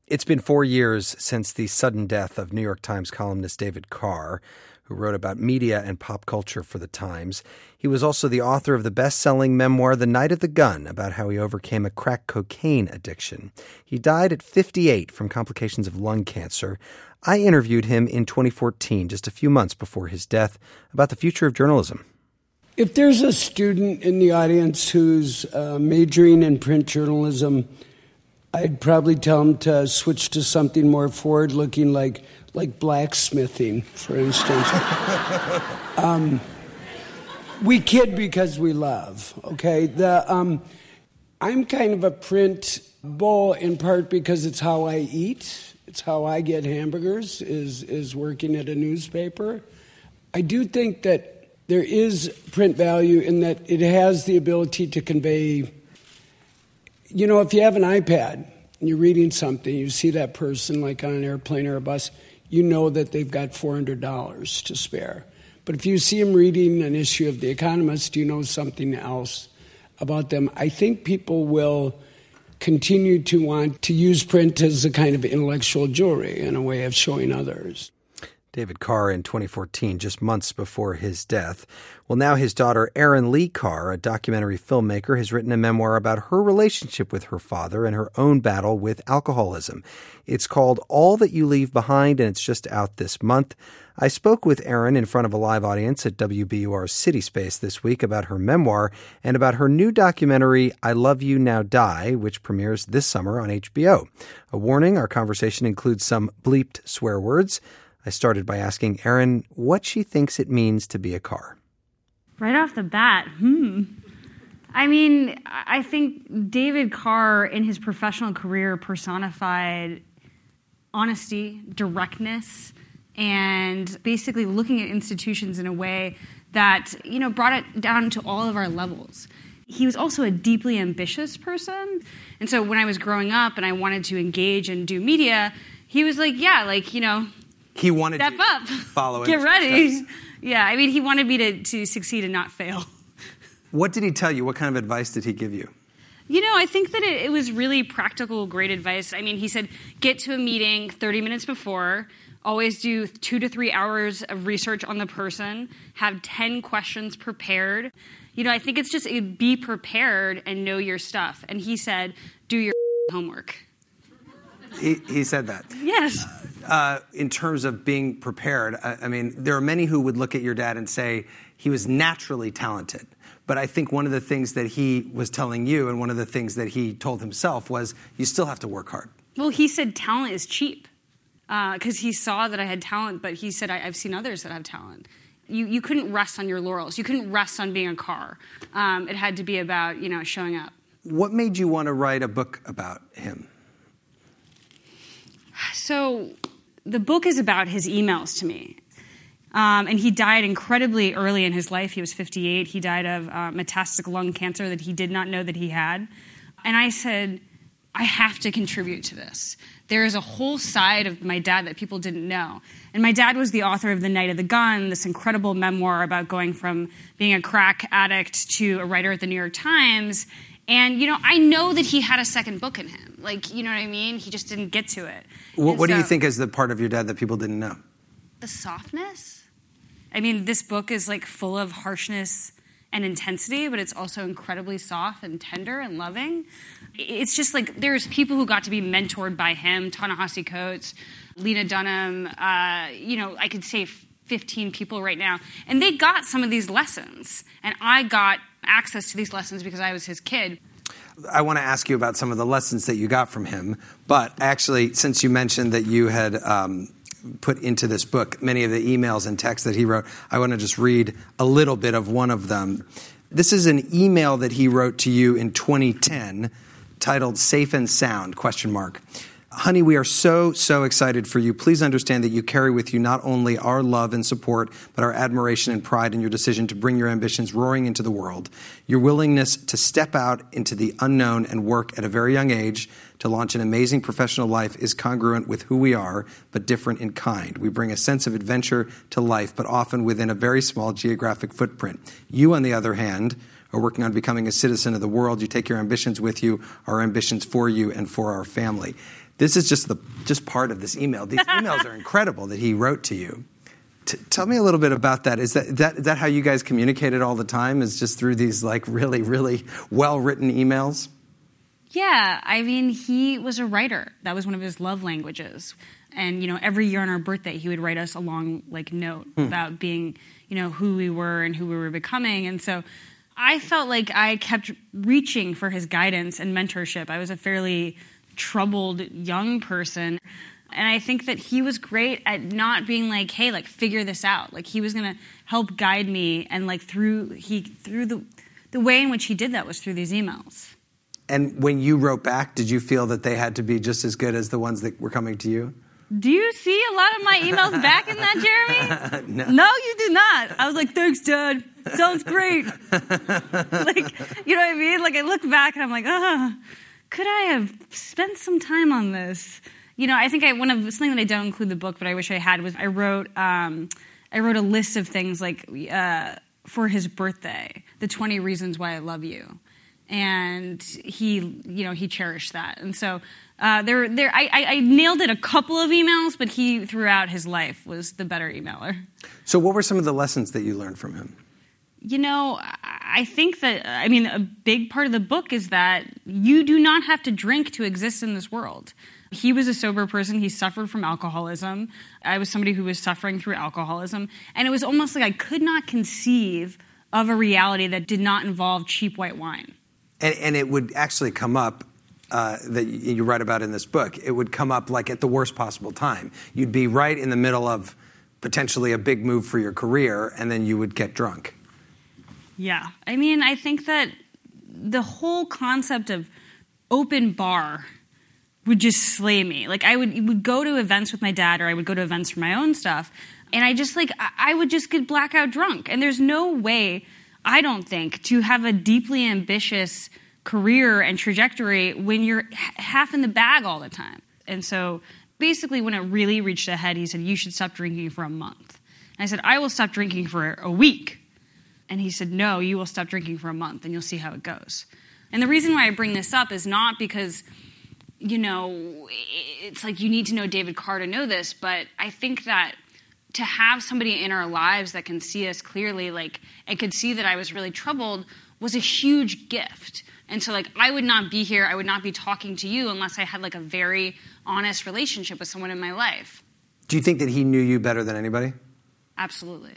It's been 4 years since the sudden death of New York Times columnist David Carr, who wrote about media and pop culture for the Times. He was also the author of the best-selling memoir The Night of the Gun, about how he overcame a crack cocaine addiction. He died at 58 from complications of lung cancer. I interviewed him in 2014, just a few months before his death, about the future of journalism. If there's a student in the audience who's majoring in print journalism, I'd probably tell him to switch to something more forward-looking, like blacksmithing, for instance. We kid because we love, okay? I'm kind of a print bull in part because it's how I eat. It's how I get hamburgers, is working at a newspaper. I do think that there is print value in that it has the ability to convey. You know, if you have an iPad and you're reading something, you see that person like on an airplane or a bus, you know that they've got $400 to spare. But if you see them reading an issue of The Economist, you know something else about them. I think people will continue to want to use print as a kind of intellectual jewelry and a way of showing others. David Carr in 2014, just months before his death. Well, now his daughter, Erin Lee Carr, a documentary filmmaker, has written a memoir about her relationship with her father and her own battle with alcoholism. It's called All That You Leave Behind, and it's just out this month. I spoke with Erin in front of a live audience at WBUR's City Space this week about her memoir and about her new documentary, I Love You Now Die, which premieres this summer on HBO. A warning, our conversation includes some bleeped swear words. I started by asking Erin what she thinks it means to be a Carr. Right off the bat, I mean, I think David Carr in his professional career personified honesty, directness, and basically looking at institutions in a way that, you know, brought it down to all of our levels. He was also a deeply ambitious person. And so when I was growing up and I wanted to engage and do media, he was like, yeah, like, you know, he wanted step up, follow get ready. Steps. Yeah, I mean, he wanted me to succeed and not fail. What did he tell you? What kind of advice did he give you? You know, I think that it was really practical, great advice. I mean, he said, get to a meeting 30 minutes before, always do 2 to 3 hours of research on the person, have 10 questions prepared. You know, I think it's just be prepared and know your stuff. And he said, do your homework. He said that. Yes. In terms of being prepared, I mean, there are many who would look at your dad and say he was naturally talented. But I think one of the things that he was telling you and one of the things that he told himself was you still have to work hard. Well, he said talent is cheap because he saw that I had talent, but he said I've seen others that have talent. You couldn't rest on your laurels. You couldn't rest on being a Carr. It had to be about, you know, showing up. What made you want to write a book about him? So the book is about his emails to me. And he died incredibly early in his life. He was 58. He died of metastatic lung cancer that he did not know that he had. And I said, I have to contribute to this. There is a whole side of my dad that people didn't know. And my dad was the author of The Night of the Gun, this incredible memoir about going from being a crack addict to a writer at the New York Times. And, you know, I know that he had a second book in him. Like, you know what I mean? He just didn't get to it. What do you think is the part of your dad that people didn't know? The softness. I mean, this book is, like, full of harshness and intensity, but it's also incredibly soft and tender and loving. It's just, like, there's people who got to be mentored by him, Ta-Nehisi Coates, Lena Dunham, you know, I could say 15 people right now. And they got some of these lessons. And I got access to these lessons because I was his kid. I want to ask you about some of the lessons that you got from him. But actually, since you mentioned that you had put into this book many of the emails and texts that he wrote, I want to just read a little bit of one of them. This is an email that he wrote to you in 2010 titled Safe and Sound, ? Honey, we are so excited for you. Please understand that you carry with you not only our love and support, but our admiration and pride in your decision to bring your ambitions roaring into the world. Your willingness to step out into the unknown and work at a very young age to launch an amazing professional life is congruent with who we are, but different in kind. We bring a sense of adventure to life, but often within a very small geographic footprint. You, on the other hand, are working on becoming a citizen of the world. You take your ambitions with you, our ambitions for you and for our family. This is just part of this email. These emails are incredible that he wrote to you. Tell me a little bit about that. Is that how you guys communicated all the time? Is just through these like really, really well-written emails? Yeah, I mean, he was a writer. That was one of his love languages. And, every year on our birthday, he would write us a long, note about being, who we were and who we were becoming. And so I felt like I kept reaching for his guidance and mentorship. I was a fairly troubled young person. And I think that he was great at not being like, hey, figure this out. He was going to help guide me. And through the way in which he did that was through these emails. And when you wrote back, did you feel that they had to be just as good as the ones that were coming to you? Do you see a lot of my emails back in that, Jeremy? No, you do not. I was like, thanks, Dad. Sounds great. You know what I mean? I look back and I'm like, could I have spent some time on this? I think something that I don't include in the book, but I wish I had, was I wrote a list of things for his birthday, the 20 reasons why I love you. And he cherished that. And so I nailed it a couple of emails, but he, throughout his life, was the better emailer. So what were some of the lessons that you learned from him? I think that, a big part of the book is that you do not have to drink to exist in this world. He was a sober person. He suffered from alcoholism. I was somebody who was suffering through alcoholism. And it was almost like I could not conceive of a reality that did not involve cheap white wine. And it would actually come up, that you write about in this book, it would come up at the worst possible time. You'd be right in the middle of potentially a big move for your career, and then you would get drunk. Yeah. I think that the whole concept of open bar would just slay me. I would go to events with my dad, or I would go to events for my own stuff, and I would just get blackout drunk. And there's no way, I don't think, to have a deeply ambitious career and trajectory when you're half in the bag all the time. And so basically when it really reached a head, he said, you should stop drinking for a month. And I said, I will stop drinking for a week. And he said, no, you will stop drinking for a month and you'll see how it goes. And the reason why I bring this up is not because, it's you need to know David Carr to know this, but I think that to have somebody in our lives that can see us clearly, and could see that I was really troubled, was a huge gift. And so, I would not be here, I would not be talking to you unless I had, a very honest relationship with someone in my life. Do you think that he knew you better than anybody? Absolutely.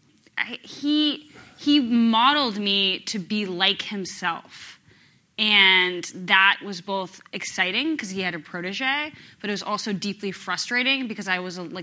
He modeled me to be like himself. And that was both exciting because he had a protege, but it was also deeply frustrating because I was like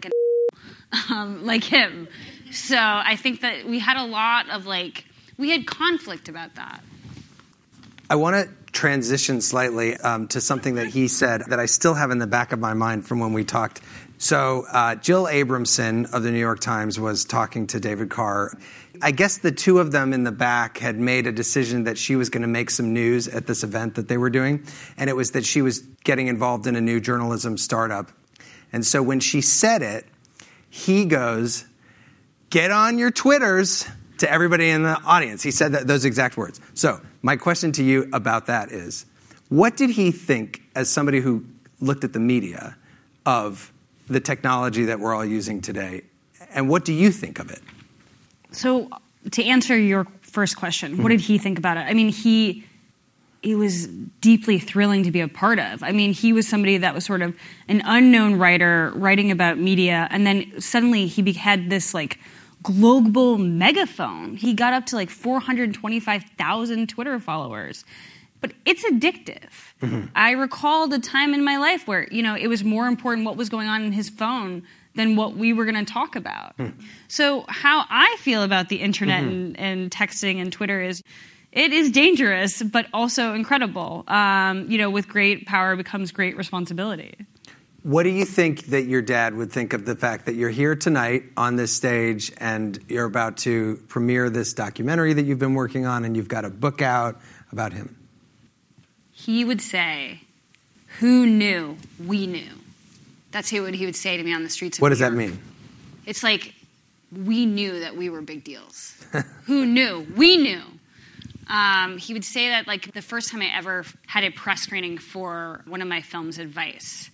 him. So I think that we had a lot of we had conflict about that. I want to transition slightly to something that he said that I still have in the back of my mind from when we talked. So Jill Abramson of the New York Times was talking to David Carr. I guess the two of them in the back had made a decision that she was going to make some news at this event that they were doing. And it was that she was getting involved in a new journalism startup. And so when she said it, he goes, get on your Twitters, to everybody in the audience. He said those exact words. So my question to you about that is, what did he think, as somebody who looked at the media, of the technology that we're all using today? And what do you think of it? So to answer your first question, what did he think about it? It was deeply thrilling to be a part of. He was somebody that was sort of an unknown writer writing about media, and then suddenly he had this global megaphone. He got up to 425,000 Twitter followers. But it's addictive. Mm-hmm. I recalled a time in my life where, it was more important what was going on in his phone than what we were going to talk about. Mm. So how I feel about the internet and texting and Twitter is, it is dangerous, but also incredible. With great power becomes great responsibility. What do you think that your dad would think of the fact that you're here tonight on this stage and you're about to premiere this documentary that you've been working on and you've got a book out about him? He would say, who knew we knew? That's what he would say to me on the streets of What New does York. that mean? It's we knew that we were big deals. Who knew? We knew. He would say that the first time I ever had a press screening for one of my films, Advice,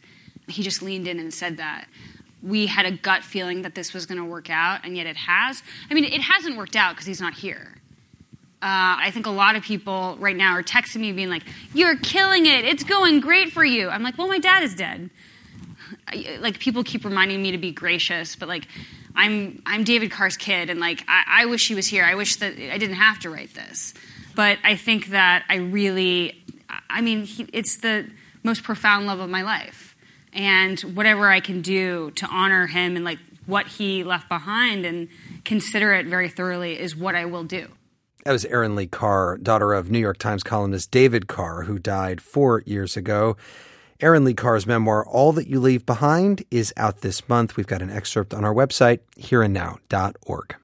he just leaned in and said that. We had a gut feeling that this was going to work out, and yet it has. I mean, it hasn't worked out because he's not here. I think a lot of people right now are texting me being like, "You're killing it. It's going great for you." I'm like, well, my dad is dead. Like, people keep reminding me to be gracious, but like, I'm David Carr's kid, and like, I wish he was here. I wish that I didn't have to write this. But I think that it's the most profound love of my life. And whatever I can do to honor him and like what he left behind and consider it very thoroughly is what I will do. That was Erin Lee Carr, daughter of New York Times columnist David Carr, who died 4 years ago. Erin Lee Carr's memoir, All That You Leave Behind, is out this month. We've got an excerpt on our website, hereandnow.org.